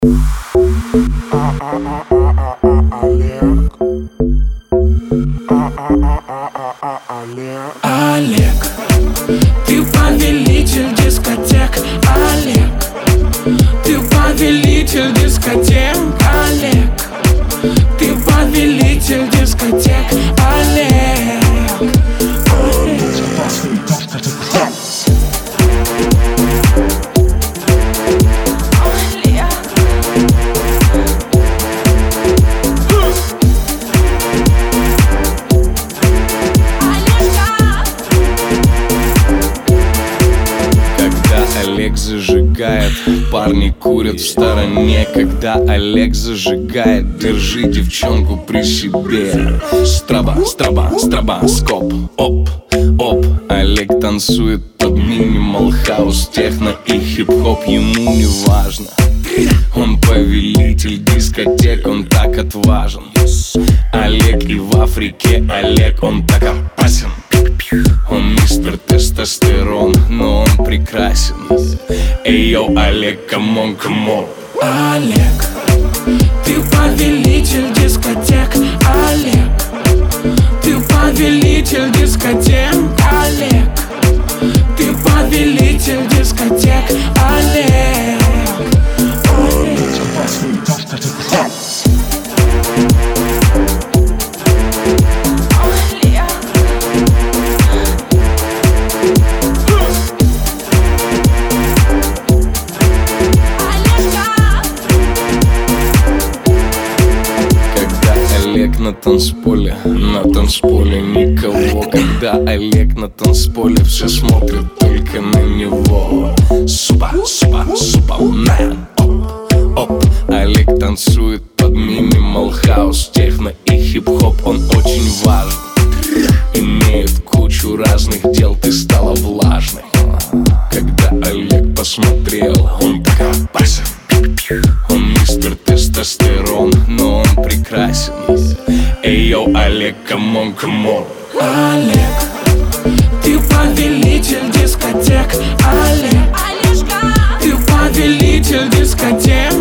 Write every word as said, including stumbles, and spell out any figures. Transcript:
Олег, ты повелитель дискотек. Олег, ты повелитель дискотек. Олег, ты повелитель дискотек. Олег, Олег зажигает, парни курят в стороне. Когда Олег зажигает, держи девчонку при себе. Страба, страба, страбоскоп, оп, оп. Олег танцует под минимал хаус, техно и хип-хоп, ему не важно. Он повелитель дискотек, он так отважен. Олег и в Африке Олег, он так опасен. Он мистер тестостерон, но он прекрасен. Эй, йоу, Олег, камон, камон. Олег, ты повелитель дискотек. Олег, ты повелитель дискотек. Олег, ты повелитель дискотек. Олег, Олег на танцполе, на танцполе никого. Когда Олег на танцполе, все смотрят только на него. Супа, супа, супермен, оп, оп. Олег танцует под минимал хаус, техно и хип-хоп, он очень важен. Имеет кучу разных дел, ты стала влажной. Когда Олег посмотрел, он так опасен. Он мистер тестостерон, но он прекрасен. Эй, йоу, Олег, камон, камон. Олег, ты повелитель дискотек. Олег, ты повелитель дискотек.